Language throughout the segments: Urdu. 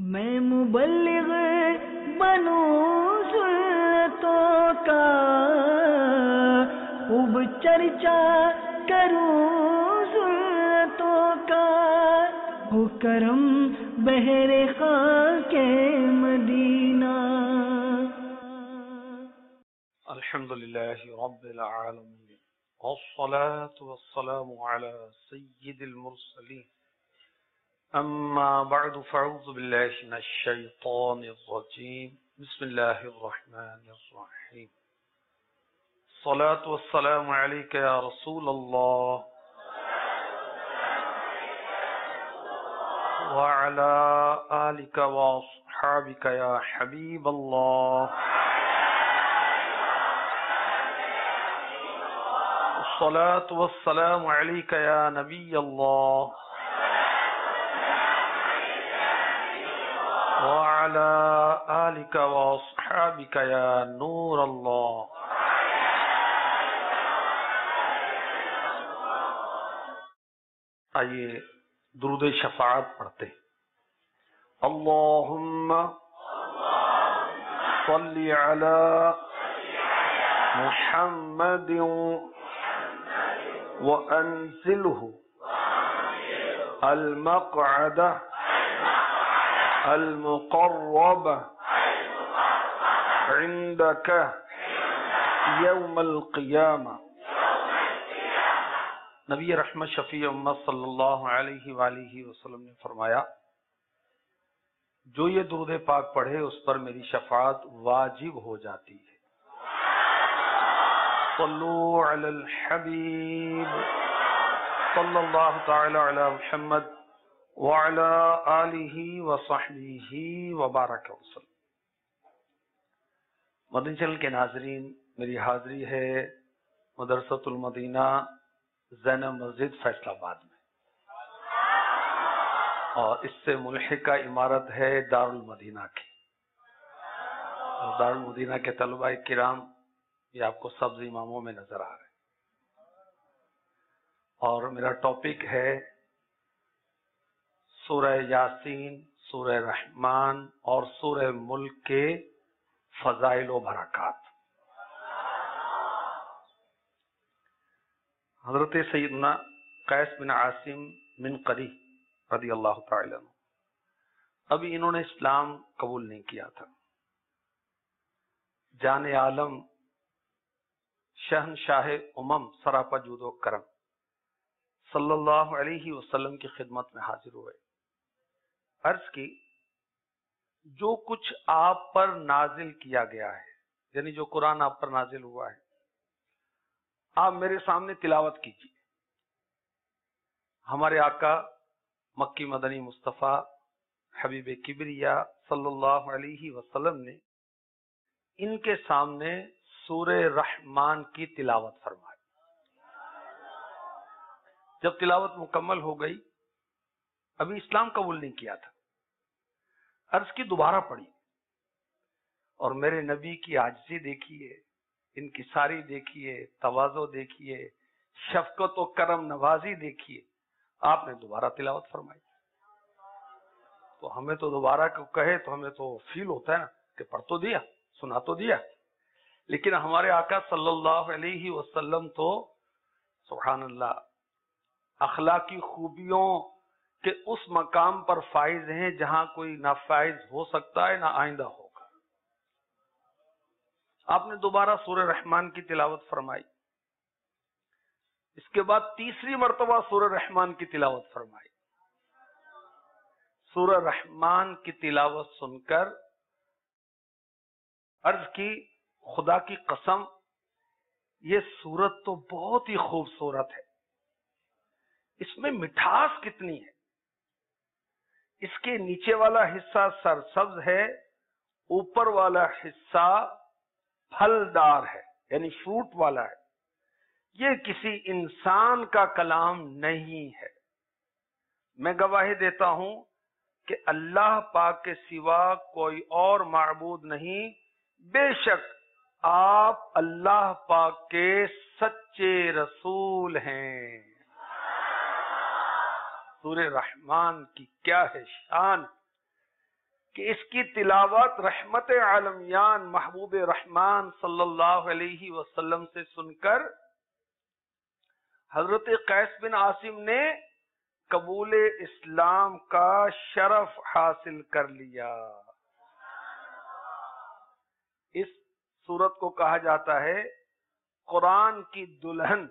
میں مبلغ بنوں سنتوں کا، خوب چرچا کروں سنتوں کا، ہو کرم بہر خاک مدینہ۔ الحمد للہ رب العالمین، والصلاة والسلام على سید المرسلین، اما بعد فاعوذ باللہ من الشیطان الرجیم، بسم اللہ الرحمن الرحیم۔ الصلاة والسلام علیک یا رسول اللہ وعلى آلک واصحابک یا حبیب اللہ۔ الصلاة والسلام علیک یا نبی اللہ وعلى آلک واصحابک یا نور اللہ۔ آئیے درود شفاعت پڑھتے ہیں۔ اللہم صلی علی محمد وانزلہ المقعد المقرب عندك یوم القیامہ۔ نبی رحمت شفیع امت صلی اللہ علیہ وآلہ وسلم نے فرمایا، جو یہ درود پاک پڑھے اس پر میری شفاعت واجب ہو جاتی ہے۔ صلو علی الحبیب صلی اللہ تعالی علی محمد وعلی آلہ وصحبہ وبارک وسلم۔ مدنی چینل کے ناظرین، میری حاضری ہے مدرسۃ المدینہ زینب مسجد فیصل آباد میں، اور اس سے ملحقہ عمارت ہے دارالمدینہ کی۔ اور دارالمدینہ کے طلباء کرام یہ آپ کو سبز اماموں میں نظر آ رہے ہیں، اور میرا ٹاپک ہے سورہ یاسین، سورہ رحمان اور سورہ ملک کے فضائل و برکات۔ حضرت سیدنا قیس بن عاصم من قری رضی اللہ تعالی عنہ، ابھی انہوں نے اسلام قبول نہیں کیا تھا۔ جان عالم شہنشاہ امم سراپا جود و کرم صلی اللہ علیہ وسلم کی خدمت میں حاضر ہوئے، عرض کی جو کچھ آپ پر نازل کیا گیا ہے، یعنی جو قرآن آپ پر نازل ہوا ہے، آپ میرے سامنے تلاوت کیجیے۔ ہمارے آقا مکی مدنی مصطفیٰ حبیب کبریا صلی اللہ علیہ وسلم نے ان کے سامنے سورہ رحمان کی تلاوت فرمائی۔ جب تلاوت مکمل ہو گئی، ابھی اسلام قبول نہیں کیا تھا، عرض کی دوبارہ پڑھی، اور میرے نبی کی عاجزی دیکھیے، ان کی ساری دیکھیے، تواضع دیکھیے، شفقت و کرم نوازی دیکھیے، آپ نے دوبارہ تلاوت فرمائی۔ تو ہمیں تو دوبارہ کہے تو ہمیں تو فیل ہوتا ہے نا کہ پڑھ تو دیا، سنا تو دیا، لیکن ہمارے آقا صلی اللہ علیہ وسلم تو سبحان اللہ اخلاقی خوبیوں کے اس مقام پر فائز ہیں جہاں کوئی نہ فائز ہو سکتا ہے نہ آئندہ ہوگا۔ آپ نے دوبارہ سورہ رحمان کی تلاوت فرمائی، اس کے بعد تیسری مرتبہ سورہ رحمان کی تلاوت فرمائی۔ سورہ رحمان کی تلاوت سن کر عرض کی، خدا کی قسم یہ سورت تو بہت ہی خوبصورت ہے، اس میں مٹھاس کتنی ہے، اس کے نیچے والا حصہ سرسبز ہے، اوپر والا حصہ پھلدار ہے، یعنی فروٹ والا ہے، یہ کسی انسان کا کلام نہیں ہے۔ میں گواہی دیتا ہوں کہ اللہ پاک کے سوا کوئی اور معبود نہیں، بے شک آپ اللہ پاک کے سچے رسول ہیں۔ سورہ رحمان کی کیا ہے شان، کہ اس کی تلاوت رحمت عالمیان محبوب رحمان صلی اللہ علیہ وسلم سے سن کر حضرت قیس بن عاصم نے قبول اسلام کا شرف حاصل کر لیا۔ اس سورت کو کہا جاتا ہے قرآن کی دلہن،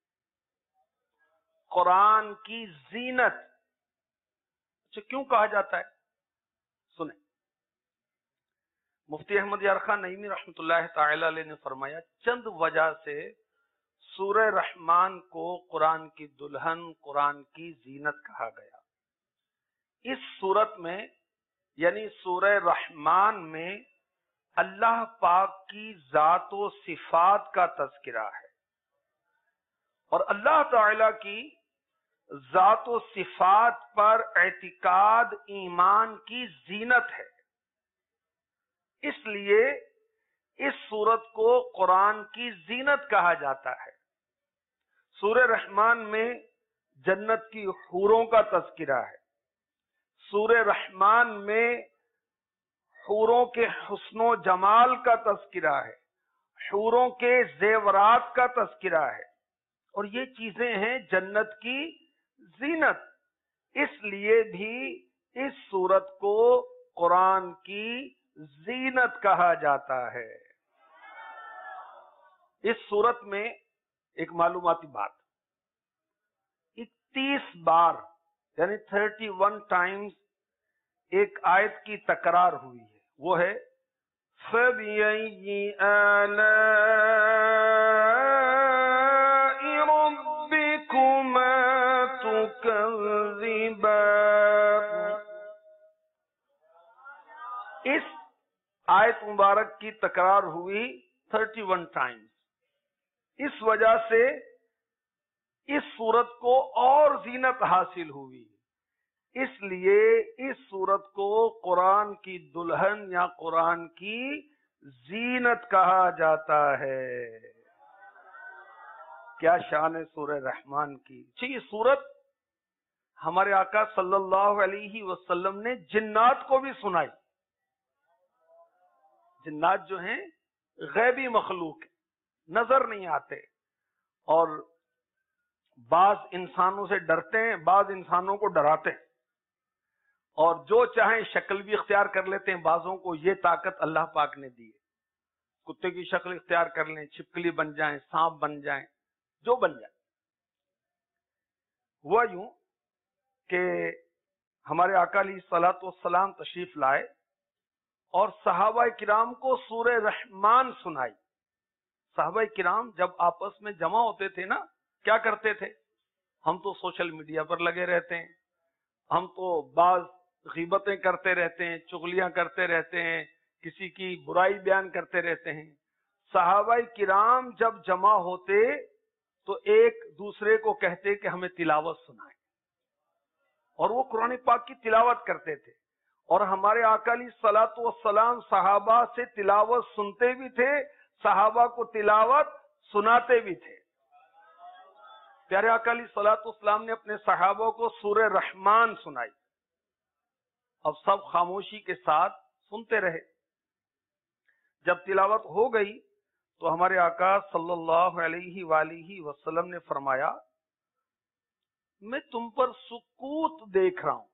قرآن کی زینت۔ اچھا کیوں کہا جاتا ہے؟ سنیں، مفتی احمد یار خان نعیمی رحمۃ اللہ تعالی علیہ نے فرمایا چند وجہ سے سورہ رحمان کو قرآن کی دلہن، قرآن کی زینت کہا گیا۔ اس سورت میں یعنی سورہ رحمان میں اللہ پاک کی ذات و صفات کا تذکرہ ہے، اور اللہ تعالی کی ذات و صفات پر اعتقاد ایمان کی زینت ہے۔ اس لیے اس سورت کو قرآن کی زینت کہا جاتا ہے۔ سورہ رحمان میں جنت کی حوروں کا تذکرہ ہے، سورہ رحمان میں حوروں کے حسن و جمال کا تذکرہ ہے، حوروں کے زیورات کا تذکرہ ہے، اور یہ چیزیں ہیں جنت کی زینت۔ اس لیے بھی اس سورت کو قرآن کی زینت کہا جاتا ہے۔ اس سورت میں ایک معلوماتی بات، 31 بار یعنی 31 ٹائمز ایک آیت کی تکرار ہوئی ہے، وہ ہے فَبِأَيِّ آلَاءِ رَبِّكُمَا تُكَذِّبَانِ۔ اس آیت مبارک کی تکرار ہوئی 31 ٹائمز۔ اس وجہ سے اس سورت کو اور زینت حاصل ہوئی، اس لیے اس سورت کو قرآن کی دلہن یا قرآن کی زینت کہا جاتا ہے۔ کیا شان ہے سورہ رحمان کی۔ یہ سورت ہمارے آقا صلی اللہ علیہ وسلم نے جنات کو بھی سنائی۔ جنات جو ہیں غیبی مخلوق ہیں، نظر نہیں آتے، اور بعض انسانوں سے ڈرتے ہیں، بعض انسانوں کو ڈراتے ہیں، اور جو چاہیں شکل بھی اختیار کر لیتے ہیں۔ بعضوں کو یہ طاقت اللہ پاک نے دی ہے، کتے کی شکل اختیار کر لیں، چھپکلی بن جائیں، سانپ بن جائیں، جو بن جائیں۔ ہوا یوں کہ ہمارے آقا علیہ الصلوۃ والسلام تشریف لائے اور صحابہ کرام کو سورہ رحمان سنائی۔ صحابہ کرام جب آپس میں جمع ہوتے تھے نا، کیا کرتے تھے؟ ہم تو سوشل میڈیا پر لگے رہتے ہیں، ہم تو بعض غیبتیں کرتے رہتے ہیں، چغلیاں کرتے رہتے ہیں، کسی کی برائی بیان کرتے رہتے ہیں۔ صحابہ کرام جب جمع ہوتے تو ایک دوسرے کو کہتے کہ ہمیں تلاوت سنائیں، اور وہ قرآن پاک کی تلاوت کرتے تھے، اور ہمارے آقا علیہ الصلوۃ والسلام صحابہ سے تلاوت سنتے بھی تھے، صحابہ کو تلاوت سناتے بھی تھے۔ پیارے آقا علیہ الصلوۃ والسلام نے اپنے صحابہ کو سورہ رحمان سنائی، اب سب خاموشی کے ساتھ سنتے رہے۔ جب تلاوت ہو گئی تو ہمارے آقا صلی اللہ علیہ وآلہ وسلم نے فرمایا میں تم پر سکوت دیکھ رہا ہوں،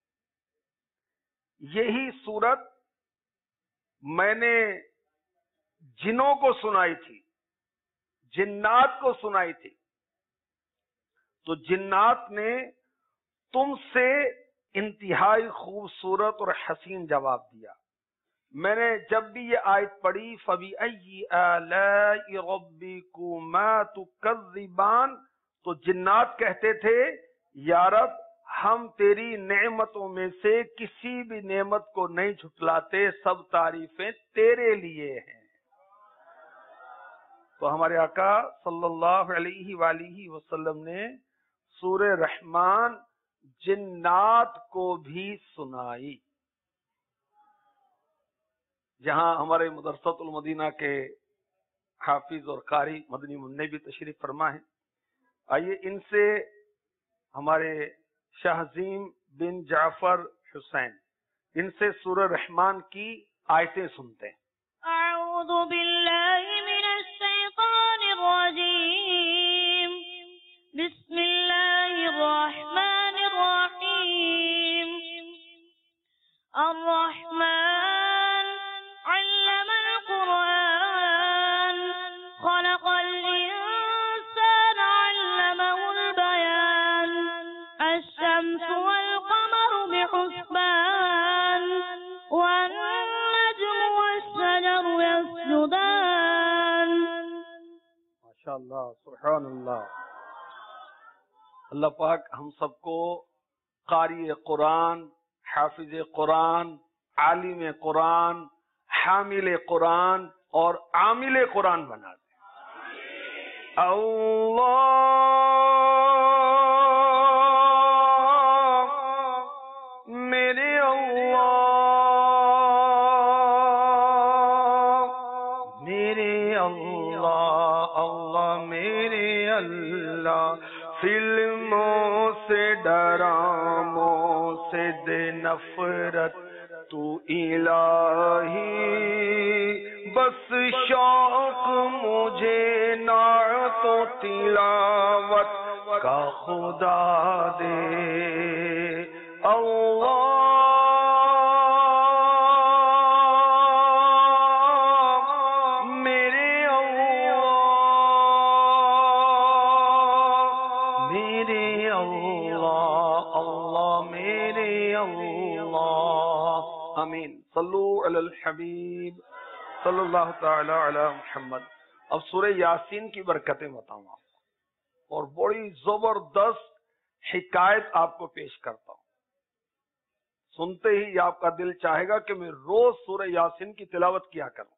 یہی سورت میں نے جنوں کو سنائی تھی، جنات کو سنائی تھی، تو جنات نے تم سے انتہائی خوبصورت اور حسین جواب دیا۔ میں نے جب بھی یہ آیت پڑھی فَبِأَيِّ آلَاءِ رَبِّكُمَا تُكَذِّبَانِ، تو جنات کہتے تھے یا رب ہم تیری نعمتوں میں سے کسی بھی نعمت کو نہیں جھٹلاتے، سب تعریفیں تیرے لیے ہیں۔ تو ہمارے آقا صلی اللہ علیہ وآلہ وسلم نے سورہ رحمان جنات کو بھی سنائی۔ جہاں ہمارے مدرسۃ المدینہ کے حافظ اور قاری مدنی منع بھی تشریف فرما ہیں، آئیے ان سے ہمارے شاہ عظیم بن جعفر حسین ان سے سورہ رحمان کی آیتیں سنتے ہیں۔ اعوذ باللہ من الشیطان الرجیم، بسم اللہ الرحمن الرحیم۔ الرحمن علم القرآن، خلق الإنسان علمه البيان، الشمس والقمر بحسبان، والنجم والشجر يسجدان۔ ماشاءاللہ، سبحان اللہ۔ اللہ پاک ہم سب کو قاری قرآن، حافظ قرآن، عالم قرآن، حامل قرآن اور عامل قرآن بنا دے۔ اللہ میرے اللہ میرے اللہ، اللہ میرے اللہ، فلموں سے ڈراموں سے دے نفرت تو الہی، بس شوق مجھے نعت و تلاوت کا خدا دے۔ اللہ میرے اللہ میرے اللہ، اللہ میرے اللہ۔ آمین۔ صلو علی الحبیب صلی اللہ تعالی علی محمد۔ اب سورہ یاسین کی برکتیں بتاؤں آپ کو، اور بڑی زبردست حکایت آپ کو پیش کرتا ہوں۔ سنتے ہی آپ کا دل چاہے گا کہ میں روز سورہ یاسین کی تلاوت کیا کروں۔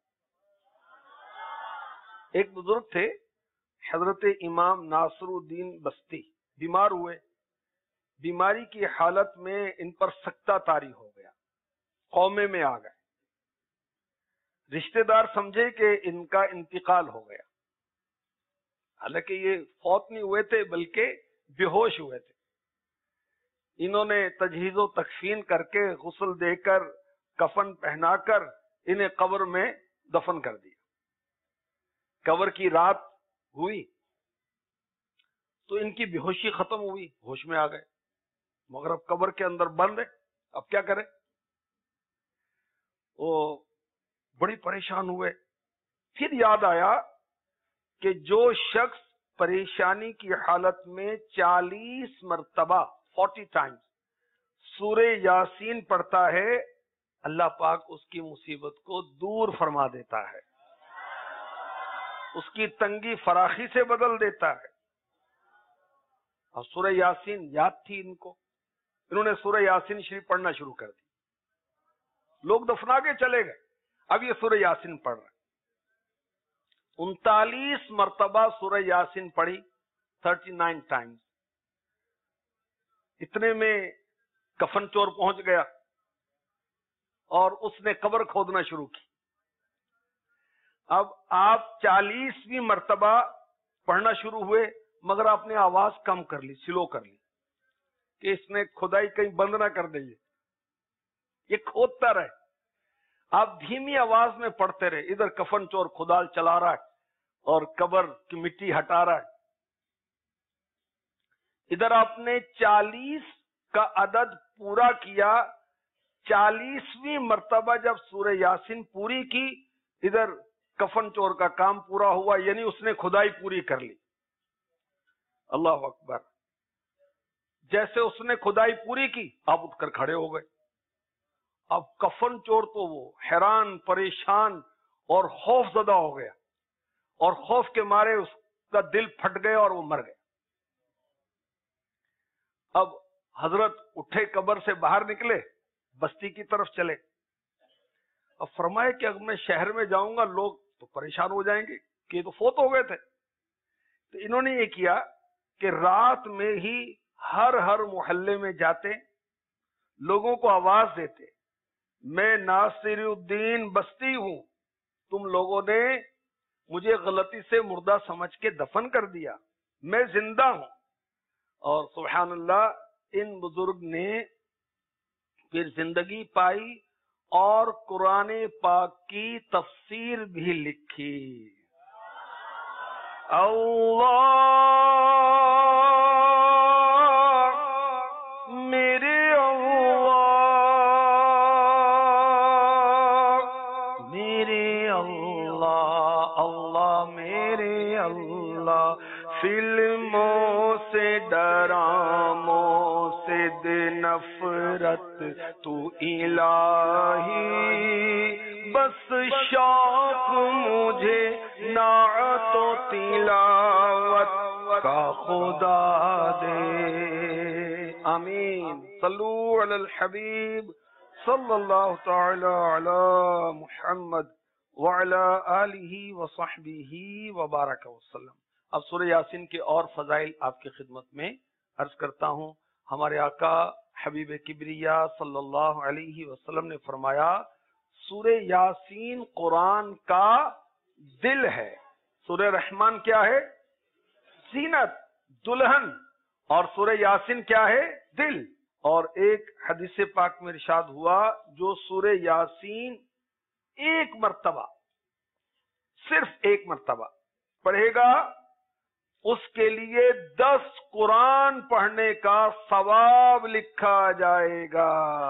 ایک بزرگ تھے حضرت امام ناصر الدین بستی، بیمار ہوئے، بیماری کی حالت میں ان پر سکتہ طاری ہو گیا، قومے میں آ گئے، رشتہ دار سمجھے کہ ان کا انتقال ہو گیا، حالانکہ یہ فوت نہیں ہوئے تھے بلکہ بے ہوش ہوئے تھے۔ انہوں نے تجہیز و تکفین کر کے، غسل دے کر، کفن پہنا کر انہیں قبر میں دفن کر دیا۔ قبر کی رات ہوئی تو ان کی بے ہوشی ختم ہوئی، ہوش میں آ گئے، مگر اب قبر کے اندر بند ہے، اب کیا کریں؟ وہ بڑی پریشان ہوئے۔ پھر یاد آیا کہ جو شخص پریشانی کی حالت میں 40 مرتبہ 40 ٹائمز سورہ یاسین پڑھتا ہے، اللہ پاک اس کی مصیبت کو دور فرما دیتا ہے، اس کی تنگی فراخی سے بدل دیتا ہے۔ اور سورہ یاسین یاد تھی ان کو، انہوں نے سورہ یاسین شریف پڑھنا شروع کر دی۔ لوگ دفنا کے چلے گئے، اب یہ سورہ یاسین پڑھ رہے ہیں۔ 39 مرتبہ سورہ یاسین پڑھی، 39 ٹائمز۔ اتنے میں کفن چور پہنچ گیا اور اس نے قبر کھودنا شروع کی۔ اب آپ 40ویں مرتبہ پڑھنا شروع ہوئے، مگر آپ نے آواز کم کر لی، سلو کر لی، کہ اس نے کھدائی کہیں بند نہ کر دے، یہ کھودتا رہے۔ آپ دھیمی آواز میں پڑھتے رہے، ادھر کفن چور کھدال چلا رہا ہے اور قبر کی مٹی ہٹا رہا ہے۔ ادھر آپ نے 40 کا عدد پورا کیا، 40ویں مرتبہ جب سورہ یاسین پوری کی، ادھر کفن چور کا کام پورا ہوا، یعنی اس نے کھدائی پوری کر لی۔ اللہ اکبر۔ جیسے اس نے کھدائی پوری کی، آپ اٹھ کر کھڑے ہو گئے۔ اب کفن چور تو وہ حیران، پریشان اور خوف زدہ ہو گیا، اور خوف کے مارے اس کا دل پھٹ گیا اور وہ مر گیا۔ اب حضرت اٹھے، قبر سے باہر نکلے، بستی کی طرف چلے۔ اب فرمائے کہ اگر میں شہر میں جاؤں گا لوگ تو پریشان ہو جائیں گے کہ یہ تو فوت ہو گئے تھے۔ تو انہوں نے یہ کیا کہ رات میں ہی ہر محلے میں جاتے، لوگوں کو آواز دیتے، میں ناصر الدین بستی ہوں، تم لوگوں نے مجھے غلطی سے مردہ سمجھ کے دفن کر دیا، میں زندہ ہوں۔ اور سبحان اللہ، ان بزرگ نے پھر زندگی پائی اور قرآن پاک کی تفسیر بھی لکھی. اللہ میرے اللہ میرے اللہ اللہ میرے اللہ. فلموں سے ڈراموں سے نفرت تو الہی بس شوق مجھے نعت و تلاوت کا خدا دے. آمین. صلو علی الحبیب صلی اللہ تعالی علی محمد وعلی آلہ وصحبہ وبارک وسلم. اب سورہ یاسین کے اور فضائل آپ کی خدمت میں عرض کرتا ہوں. ہمارے آقا حبیب کبریا صلی اللہ علیہ وسلم نے فرمایا سورہ یاسین قرآن کا دل ہے. سورہ رحمان کیا ہے؟ زینت، دلہن. اور سورہ یاسین کیا ہے؟ دل. اور ایک حدیث پاک میں ارشاد ہوا جو سورہ یاسین ایک مرتبہ، صرف ایک مرتبہ پڑھے گا اس کے لیے 10 قرآن پڑھنے کا ثواب لکھا جائے گا.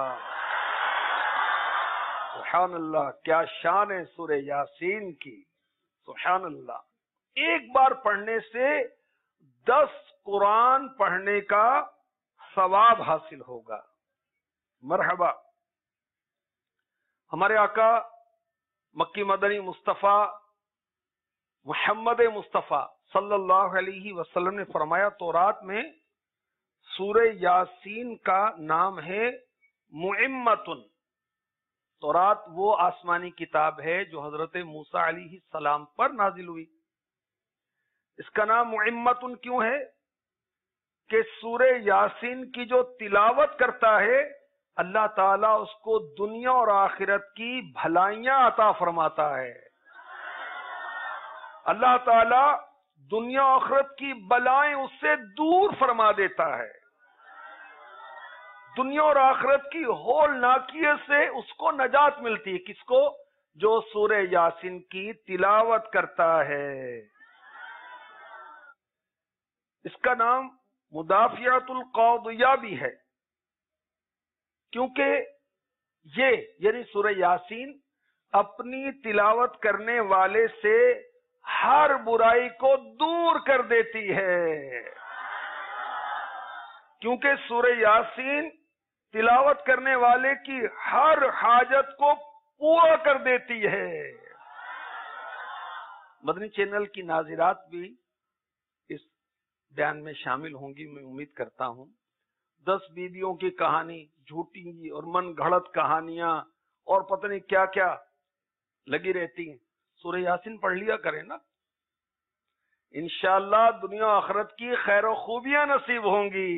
سبحان اللہ، کیا شان ہے سورہ یاسین کی. سبحان اللہ. ایک بار پڑھنے سے 10 قرآن پڑھنے کا ثواب حاصل ہوگا. مرحبا. ہمارے آقا مکی مدنی مصطفیٰ محمد مصطفیٰ صلی اللہ علیہ وسلم نے فرمایا تورات میں سورہ یاسین کا نام ہے معمتن. تورات وہ آسمانی کتاب ہے جو حضرت موسیٰ علیہ السلام پر نازل ہوئی. اس کا نام معمتن کیوں ہے؟ کہ سورہ یاسین کی جو تلاوت کرتا ہے اللہ تعالیٰ اس کو دنیا اور آخرت کی بھلائیاں عطا فرماتا ہے. اللہ تعالیٰ دنیا آخرت کی بلائیں اس سے دور فرما دیتا ہے. دنیا اور آخرت کی ہول ناکیے سے اس کو نجات ملتی ہے. کس کو؟ جو سورہ یاسین کی تلاوت کرتا ہے. اس کا نام مدافعۃ القاضیہ بھی ہے کیونکہ یہ یعنی سورہ یاسین اپنی تلاوت کرنے والے سے ہر برائی کو دور کر دیتی ہے. کیونکہ سورہ یاسین تلاوت کرنے والے کی ہر حاجت کو پورا کر دیتی ہے. مدنی چینل کی ناظرات بھی اس بیان میں شامل ہوں گی میں امید کرتا ہوں. 10 بیویوں کی کہانی، جھوٹی اور من گھڑت کہانیاں اور پتہ نہیں کیا کیا لگی رہتی ہیں. سورہ یاسین پڑھ لیا کریں نا، انشاءاللہ دنیا آخرت کی خیر و خوبیاں نصیب ہوں گی.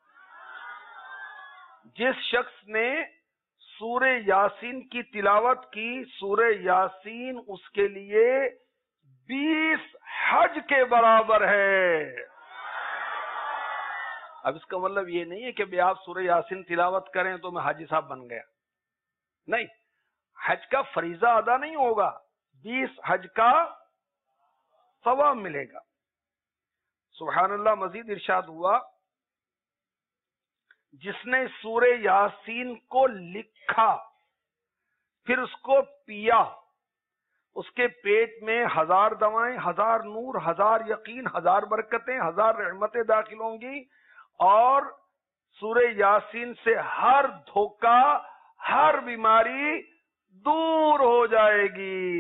جس شخص نے سورہ یاسین کی تلاوت کی سورہ یاسین اس کے لیے 20 حج کے برابر ہے. اب اس کا مطلب یہ نہیں ہے کہ بھی آپ سورہ یاسین تلاوت کریں تو میں حاجی صاحب بن گیا. نہیں، حج کا فریضہ ادا نہیں ہوگا، 20 حج کا ثواب ملے گا. سبحان اللہ. مزید ارشاد ہوا جس نے سورہ یاسین کو لکھا پھر اس کو پیا اس کے پیٹ میں 1000 دوائیں، 1000 نور، 1000 یقین، 1000 برکتیں، 1000 رحمتیں داخل ہوں گی اور سورہ یاسین سے ہر دھوکہ ہر بیماری دور ہو جائے گی.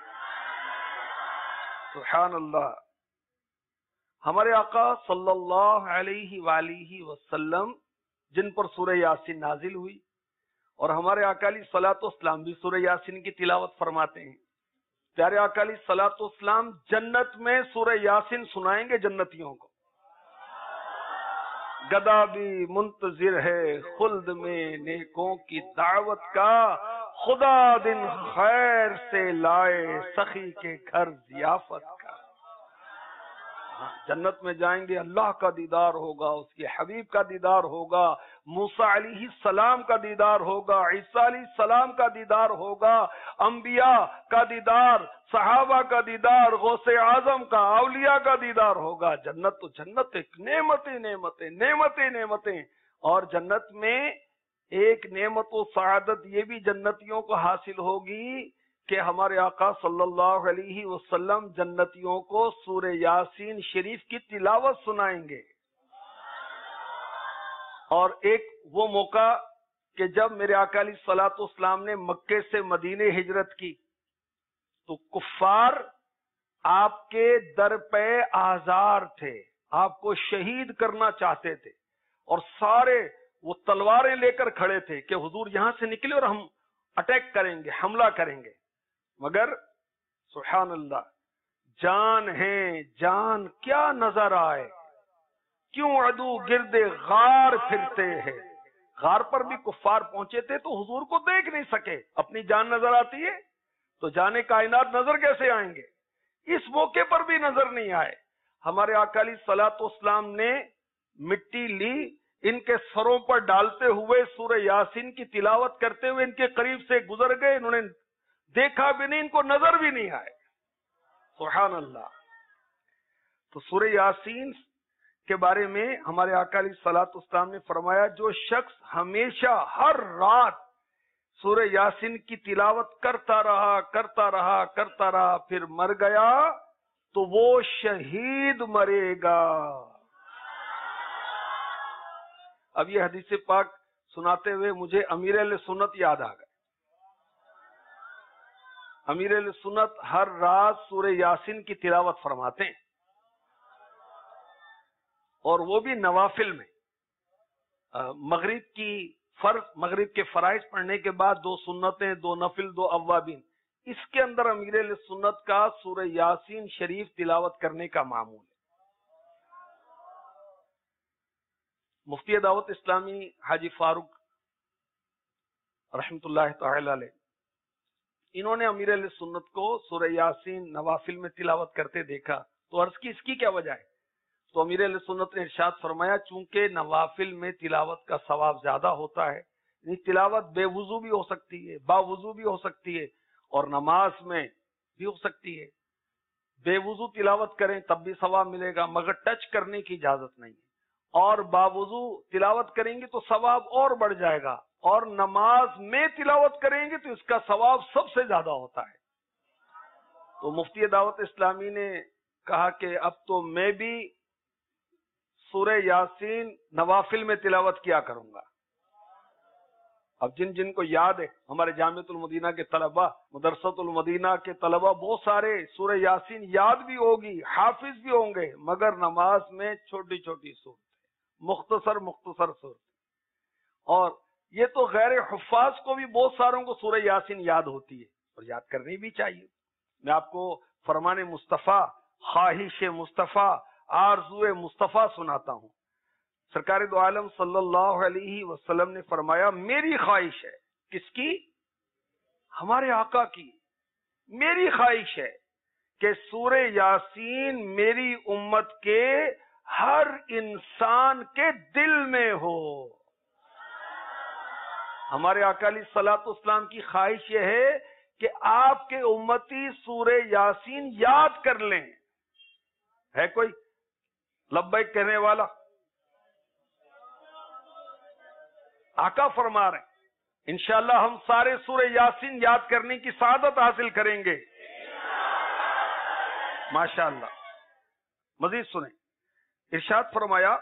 سبحان اللہ. ہمارے آقا صلی اللہ علیہ وآلہ وسلم جن پر سورہ یاسین نازل ہوئی اور ہمارے آقا علیہ الصلوۃ والسلام بھی سورہ یاسین کی تلاوت فرماتے ہیں. پیارے آقا علیہ الصلوۃ والسلام جنت میں سورہ یاسین سنائیں گے جنتیوں کو. گدا بھی منتظر ہے خلد میں نیکوں کی دعوت کا، خدا دن خیر سے لائے سخی کے گھر ضیافت کا. جنت میں جائیں گے، اللہ کا دیدار ہوگا، اس کے حبیب کا دیدار ہوگا، موسیٰ علیہ السلام کا دیدار ہوگا، عیسیٰ علیہ السلام کا دیدار ہوگا، انبیاء کا دیدار، صحابہ کا دیدار، غوث اعظم کا، اولیاء کا دیدار ہوگا۔ جنت تو جنت ہے، نعمتیں نعمتیں نعمتیں نعمتیں۔ اور جنت میں ایک نعمت و سعادت یہ بھی جنتیوں کو حاصل ہوگی کہ ہمارے آقا صلی اللہ علیہ وسلم جنتیوں کو سورہ یاسین شریف کی تلاوت سنائیں گے۔ اور ایک وہ موقع کہ جب میرے آقا علیہ الصلوۃ والسلام نے مکے سے مدینے ہجرت کی تو کفار آپ کے در پہ آزار تھے، آپ کو شہید کرنا چاہتے تھے، اور سارے وہ تلواریں لے کر کھڑے تھے کہ حضور یہاں سے نکلے اور ہم اٹیک کریں گے، حملہ کریں گے۔ مگر سبحان اللہ، جان ہے، جان کیا نظر آئے، کیوں عدو گرد غار پھرتے ہیں۔ غار پر بھی کفار پہنچے تھے تو حضور کو دیکھ نہیں سکے، اپنی جان نظر آتی ہے تو جانے کائنات نظر کیسے آئیں گے؟ اس موقع پر بھی نظر نہیں آئے۔ ہمارے آقا علیہ الصلوۃ والسلام نے مٹی لی، ان کے سروں پر ڈالتے ہوئے سورہ یاسین کی تلاوت کرتے ہوئے ان کے قریب سے گزر گئے، انہوں نے دیکھا بھی نہیں، ان کو نظر بھی نہیں آئے۔ سبحان اللہ۔ تو سورہ یاسین کے بارے میں ہمارے آقا علیہ الصلوۃ والسلام نے فرمایا، جو شخص ہمیشہ ہر رات سورہ یاسین کی تلاوت کرتا رہا کرتا رہا کرتا رہا پھر مر گیا تو وہ شہید مرے گا۔ اب یہ حدیث پاک سناتے ہوئے مجھے امیر اہل سنت یاد آ گئے۔ امیر اہل سنت ہر رات سورہ یاسین کی تلاوت فرماتے ہیں، اور وہ بھی نوافل میں۔ مغرب کے فرائض پڑھنے کے بعد 2 سنتیں، 2 نفل، 2 اوابین، اس کے اندر امیر اہل سنت کا سورہ یاسین شریف تلاوت کرنے کا معمول ہے۔ مفتی دعوت اسلامی حاجی فاروق رحمت اللہ تعالی علیہ، انہوں نے امیر اہل سنت کو سورہ یاسین نوافل میں تلاوت کرتے دیکھا تو عرض کی اس کی کیا وجہ ہے؟ تو امیر اہل سنت نے ارشاد فرمایا، چونکہ نوافل میں تلاوت کا ثواب زیادہ ہوتا ہے، یعنی تلاوت بے وضو بھی ہو سکتی ہے، با وضو بھی ہو سکتی ہے، اور نماز میں بھی ہو سکتی ہے۔ بے وضو تلاوت کریں تب بھی ثواب ملے گا، مگر ٹچ کرنے کی اجازت نہیں ہے، اور باوضو تلاوت کریں گے تو ثواب اور بڑھ جائے گا، اور نماز میں تلاوت کریں گے تو اس کا ثواب سب سے زیادہ ہوتا ہے۔ تو مفتی دعوت اسلامی نے کہا کہ اب تو میں بھی سورہ یاسین نوافل میں تلاوت کیا کروں گا۔ اب جن جن کو یاد ہے، ہمارے جامعۃ المدینہ کے طلبہ، مدرسۃ المدینہ کے طلبہ، بہت سارے سورہ یاسین یاد بھی ہوگی، حافظ بھی ہوں گے، مگر نماز میں چھوٹی چھوٹی صورت، مختصر صورت۔ اور یہ تو غیر حفاظ کو بھی بہت ساروں کو سورہ یاسین یاد ہوتی ہے، اور یاد کرنی بھی چاہیے۔ میں آپ کو فرمان مصطفیٰ، خواہش مصطفیٰ، آرزو مصطفیٰ سناتا ہوں۔ سرکار دو عالم صلی اللہ علیہ وسلم نے فرمایا، میری خواہش ہے، کس کی؟ ہمارے آقا کی۔ میری خواہش ہے کہ سورہ یاسین میری امت کے ہر انسان کے دل میں ہو۔ ہمارے آقا علیہ الصلوۃ والسلام کی خواہش یہ ہے کہ آپ کے امتی سورہ یاسین یاد کر لیں۔ ہے کوئی لبیک کہنے والا؟ آقا فرما رہے ہیں انشاءاللہ ہم سارے سورہ یاسین یاد کرنے کی سعادت حاصل کریں گے ماشاءاللہ۔ مزید سنیں، ارشاد فرمایا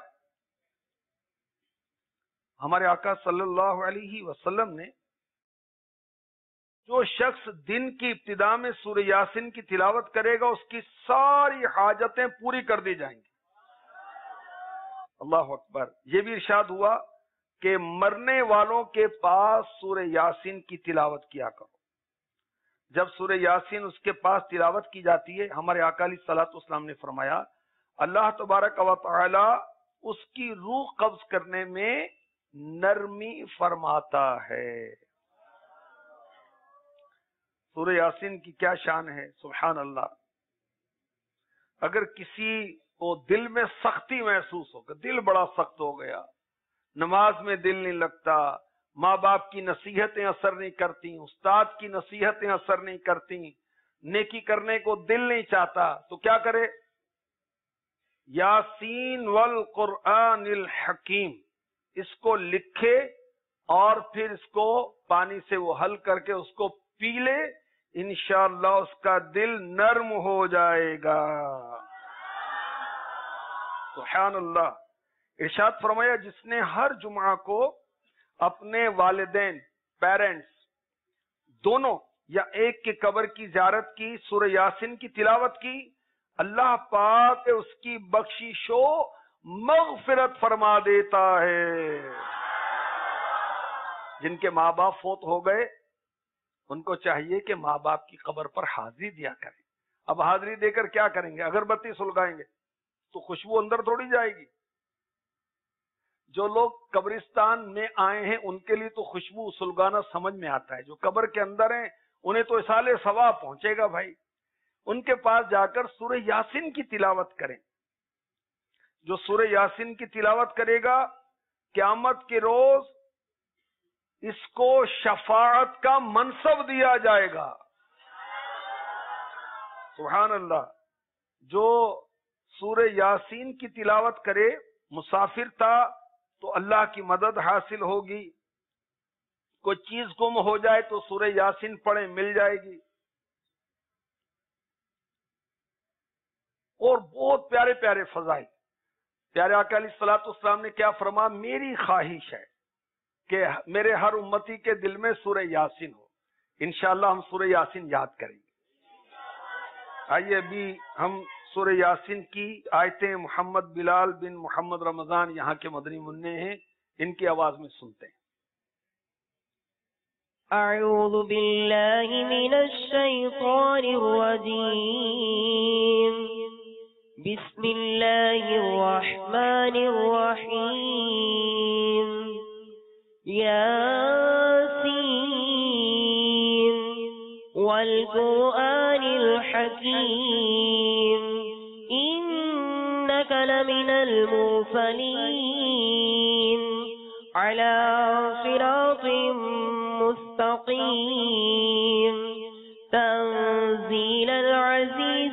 ہمارے آقا صلی اللہ علیہ وسلم نے، جو شخص دن کی ابتدا میں سورہ یاسین کی تلاوت کرے گا اس کی ساری حاجتیں پوری کر دی جائیں گی۔ اللہ اکبر۔ یہ بھی ارشاد ہوا کہ مرنے والوں کے پاس سورہ یاسین کی تلاوت کیا کرو۔ جب سورہ یاسین اس کے پاس تلاوت کی جاتی ہے، ہمارے آقا علیہ الصلوۃ والسلام نے فرمایا، اللہ تبارک و تعالی اس کی روح قبض کرنے میں نرمی فرماتا ہے۔ سورہ یاسین کی کیا شان ہے، سبحان اللہ۔ اگر کسی کو دل میں سختی محسوس ہو کہ دل بڑا سخت ہو گیا، نماز میں دل نہیں لگتا، ماں باپ کی نصیحتیں اثر نہیں کرتی، استاد کی نصیحتیں اثر نہیں کرتی، نیکی کرنے کو دل نہیں چاہتا، تو کیا کرے؟ یاسین والقرآن الحکیم، اس کو لکھے اور پھر اس کو پانی سے وہ حل کر کے اس کو پی لے، انشاءاللہ اس کا دل نرم ہو جائے گا۔ سبحان اللہ۔ ارشاد فرمایا جس نے ہر جمعہ کو اپنے والدین پیرنٹس دونوں یا ایک کے قبر کی زیارت کی، سورہ یاسین کی تلاوت کی، اللہ پاک اس کی بخشش و مغفرت فرما دیتا ہے۔ جن کے ماں باپ فوت ہو گئے ان کو چاہیے کہ ماں باپ کی قبر پر حاضری دیا کریں۔ اب حاضری دے کر کیا کریں گے؟ اگربتی سلگائیں گے تو خوشبو اندر تھوڑی جائے گی۔ جو لوگ قبرستان میں آئے ہیں ان کے لیے تو خوشبو سلگانا سمجھ میں آتا ہے، جو قبر کے اندر ہیں انہیں تو اصالِ ثواب پہنچے گا بھائی۔ ان کے پاس جا کر سورہ یاسین کی تلاوت کریں۔ جو سورہ یاسین کی تلاوت کرے گا قیامت کے روز اس کو شفاعت کا منصب دیا جائے گا۔ سبحان اللہ۔ جو سورہ یاسین کی تلاوت کرے، مسافر تھا تو اللہ کی مدد حاصل ہوگی، کوئی چیز گم ہو جائے تو سورہ یاسین پڑھیں، مل جائے گی۔ اور بہت پیارے پیارے فضائل۔ پیارے آقا علیہ الصلوۃ والسلام نے کیا فرمایا؟ میری خواہش ہے کہ میرے ہر امتی کے دل میں سورہ یاسین ہو۔ انشاءاللہ ہم سورہ یاسین یاد کریں گے۔ آئیے ابھی ہم سورہ یاسین کی آیتیں محمد بلال بن محمد رمضان یہاں کے مدنی منع ہیں، ان کی آواز میں سنتے ہیں۔ اعوذ باللہ من الشیطان الرجیم، بسم اللہ الرحمن الرحیم، یاسین والقرآن الحکیم انک لمن المرسلین علی صراط مستقیم تنزیل العزیز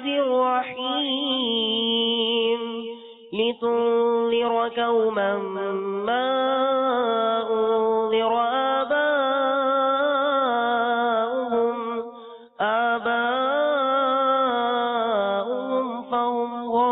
الرحیم لتنذر قوما ما انذر آباؤهم فهم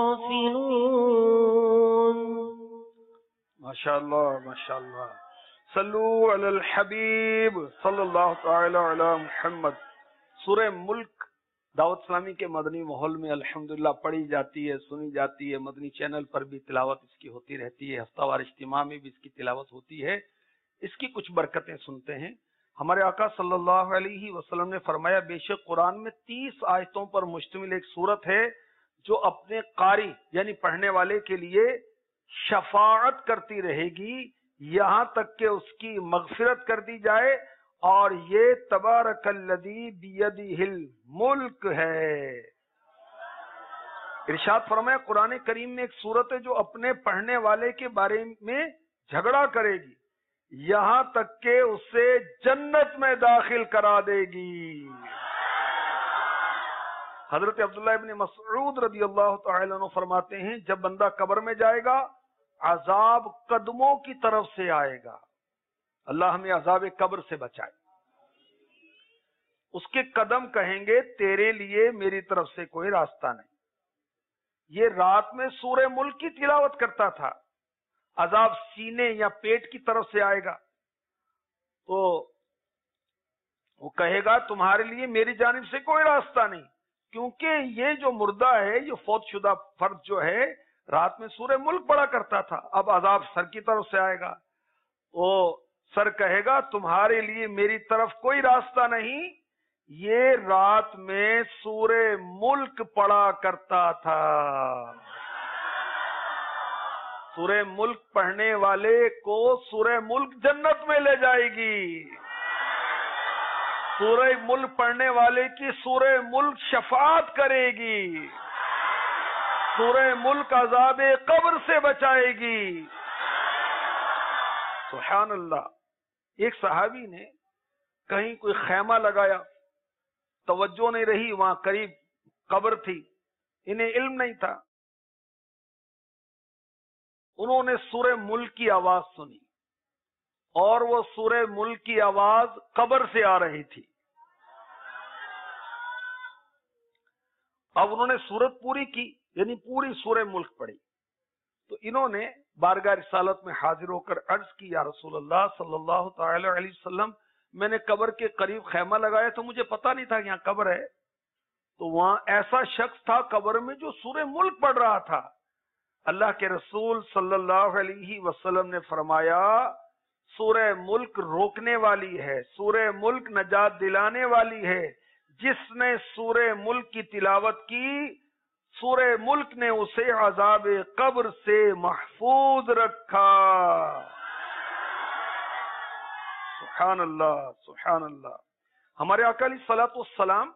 غافلون۔ ماشاءاللہ ماشاءاللہ۔ صلو علی الحبیب صلی اللہ تعالی علی محمد۔ سورہ ملک دعوت اسلامی کے مدنی ماحول میں الحمدللہ پڑھی جاتی ہے، سنی جاتی ہے، مدنی چینل پر بھی تلاوت اس کی ہوتی رہتی ہے، ہفتہ وار اجتماع میں بھی اس کی تلاوت ہوتی ہے۔ اس کی کچھ برکتیں سنتے ہیں۔ ہمارے آقا صلی اللہ علیہ وسلم نے فرمایا بے شک قرآن میں 30 آیتوں پر مشتمل ایک سورت ہے جو اپنے قاری یعنی پڑھنے والے کے لیے شفاعت کرتی رہے گی یہاں تک کہ اس کی مغفرت کر دی جائے، اور یہ تبارک الذی بیدہ الملک ہے۔ ارشاد فرمایا قرآن کریم میں ایک سورت ہے جو اپنے پڑھنے والے کے بارے میں جھگڑا کرے گی یہاں تک کہ اسے جنت میں داخل کرا دے گی۔ حضرت عبداللہ ابن مسعود رضی اللہ تعالی عنہ فرماتے ہیں جب بندہ قبر میں جائے گا عذاب قدموں کی طرف سے آئے گا۔ اللہ ہمیں عذاب قبر سے بچائے۔ اس کے قدم کہیں گے تیرے لیے میری طرف سے کوئی راستہ نہیں۔ یہ رات میں سورہ ملک کی تلاوت کرتا تھا، عذاب سینے یا پیٹ کی طرف سے آئے گا تو وہ کہے گا تمہارے لیے میری جانب سے کوئی راستہ نہیں، کیونکہ یہ جو مردہ ہے، یہ فوت شدہ فرد جو ہے رات میں سورہ ملک پڑھا کرتا تھا، اب عذاب سر کی طرف سے آئے گا۔ وہ سر کہے گا تمہارے لیے میری طرف کوئی راستہ نہیں، یہ رات میں سورہ ملک پڑھا کرتا تھا۔ سورہ ملک پڑھنے والے کو سورہ ملک جنت میں لے جائے گی۔ سورہ ملک پڑھنے والے کی سورہ ملک شفاعت کرے گی۔ سورہ ملک عذاب قبر سے بچائے گی۔ سبحان اللہ. ایک صحابی نے کہیں کوئی خیمہ لگایا, توجہ نہیں رہی, وہاں قریب قبر تھی, انہیں علم نہیں تھا, انہوں نے سورہ ملک کی آواز سنی اور وہ سورہ ملک کی آواز قبر سے آ رہی تھی. اب انہوں نے سورت پوری کی, یعنی پوری سورہ ملک پڑھی. تو انہوں نے بارگاہ رسالت میں حاضر ہو کر عرض کی, یا رسول اللہ صلی اللہ تعالی علیہ وسلم, میں نے قبر کے قریب خیمہ لگایا تو مجھے پتا نہیں تھا کہ یہاں قبر ہے. تو وہاں ایسا شخص تھا قبر میں جو سورہ ملک پڑھ رہا تھا. اللہ کے رسول صلی اللہ علیہ وسلم نے فرمایا, سورہ ملک روکنے والی ہے, سورہ ملک نجات دلانے والی ہے. جس نے سورہ ملک کی تلاوت کی, سورہ ملک نے اسے عذاب قبر سے محفوظ رکھا. سبحان اللہ, سبحان اللہ. ہمارے آقا علیہ الصلوۃ والسلام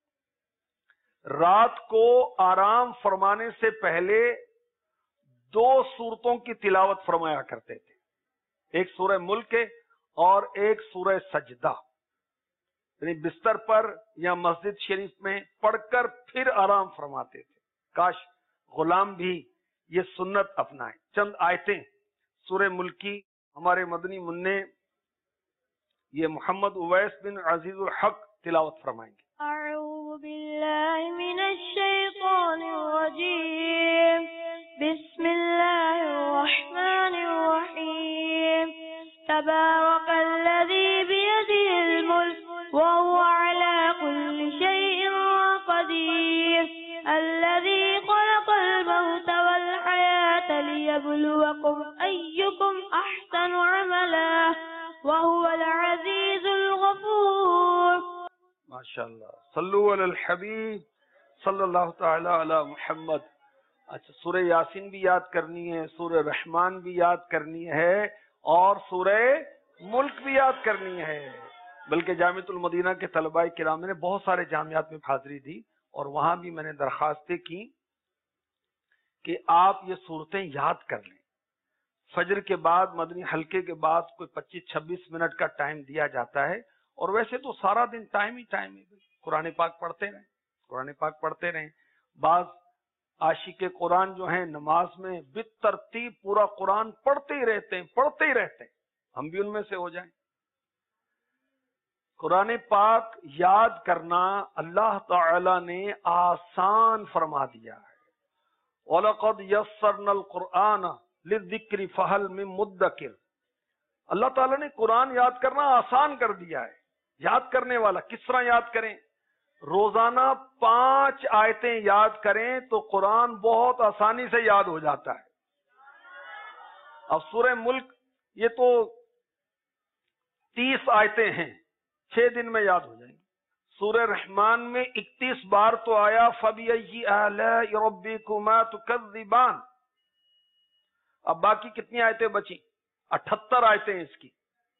رات کو آرام فرمانے سے پہلے 2 سورتوں کی تلاوت فرمایا کرتے تھے, ایک سورہ ملک اور ایک سورہ سجدہ, یعنی بستر پر یا مسجد شریف میں پڑھ کر پھر آرام فرماتے تھے. کاش غلام بھی یہ سنت اپنائیں. چند آیتیں سورہ ملک کی ہمارے مدنی منع یہ محمد اویس بن عزیز الحق تلاوت فرمائیں گے. اعوذ باللہ من الشیطان الرجیم, بسم اللہ الرحمن الرحیم, تبارک الذی بیدہ الملک وهو على كل شيء قدير, الذي خلق الموت والحياة ليبلوكم أيكم أحسن عملا وهو العزيز الغفور. ماشاءاللہ. صلو علی الحبیب صلی اللہ تعالی علی محمد. اچھا, سورہ یاسین بھی یاد کرنی ہے, سورہ رحمان بھی یاد کرنی ہے, اور سورہ ملک بھی یاد کرنی ہے. بلکہ جامعۃ المدینہ کے طلباء کرام نے بہت سارے جامعات میں حاضری دی, اور وہاں بھی میں نے درخواستیں کی کہ آپ یہ صورتیں یاد کر لیں. فجر کے بعد مدنی حلقے کے بعد کوئی 25-26 منٹ کا ٹائم دیا جاتا ہے, اور ویسے تو سارا دن ٹائم ہی ٹائم ہے. قرآن پاک پڑھتے رہیں, قرآن پاک پڑھتے رہیں. بعض عاشق قرآن جو ہیں نماز میں بالترتیب پورا قرآن پڑھتے ہی رہتے ہیں, پڑھتے ہی رہتے ہیں. ہم بھی ان میں سے ہو جائیں. قرآن پاک یاد کرنا اللہ تعالی نے آسان فرما دیا ہے. وَلَقَدْ يَسَّرْنَا الْقُرْآنَ لِلذِّكْرِ فَهَلْ مِن مُدَّكِرٍ. اللہ تعالیٰ نے قرآن یاد کرنا آسان کر دیا ہے. یاد کرنے والا کس طرح یاد کریں؟ روزانہ 5 آیتیں یاد کریں تو قرآن بہت آسانی سے یاد ہو جاتا ہے. اب سورہ ملک یہ تو 30 آیتیں ہیں, 6 دن میں یاد ہو جائیں گی. سورہ رحمان میں 31 بار تو آیا فَبِأَيِّ آلَاءِ رَبِّكُمَا تُكَذِّبَانِ. اب باقی کتنی آیتیں بچی؟ 78 آیتیں اس کی.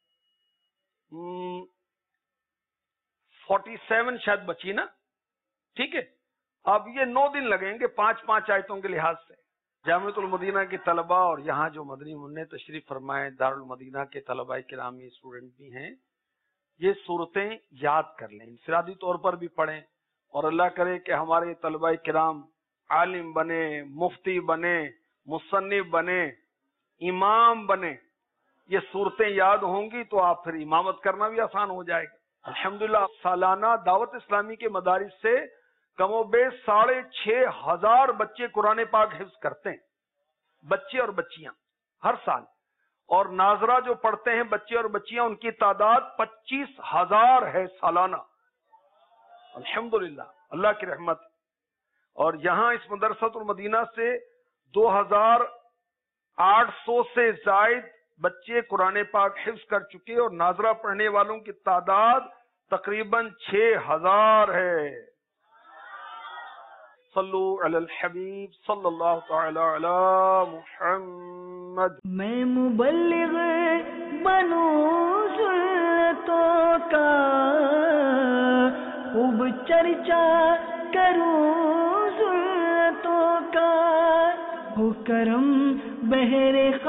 47 شاید بچی نا, ٹھیک ہے. اب یہ 9 دن لگیں گے 5 آیتوں کے لحاظ سے. جامعۃ المدینہ کے طلباء اور یہاں جو مدنی منع تشریف فرمائے دارالمدینہ کے طلباء کرامی اسٹوڈنٹ بھی ہیں, یہ صورتیں یاد کر لیں, انفرادی طور پر بھی پڑھیں, اور اللہ کرے کہ ہمارے طلباء کرام عالم بنے, مفتی بنے, مصنف بنے, امام بنے. یہ صورتیں یاد ہوں گی تو آپ پھر امامت کرنا بھی آسان ہو جائے گا. الحمدللہ سالانہ دعوت اسلامی کے مدارس سے کم و بیش 6,500 بچے قرآن پاک حفظ کرتے ہیں, بچے اور بچیاں ہر سال. اور ناظرہ جو پڑھتے ہیں بچے اور بچیاں, ان کی تعداد 25,000 ہے سالانہ. الحمدللہ اللہ کی رحمت. اور یہاں اس مدرسۃ المدینہ سے 2,800 سے زائد بچے قرآن پاک حفظ کر چکے, اور ناظرہ پڑھنے والوں کی تعداد تقریباً 6,000 ہے. صلو علی الحبیب صلی اللہ تعالی علی محمد. میں مبلغ بنوں سنتوں کا, خوب چرچا کروں سنتوں کا, ہو کرم بہر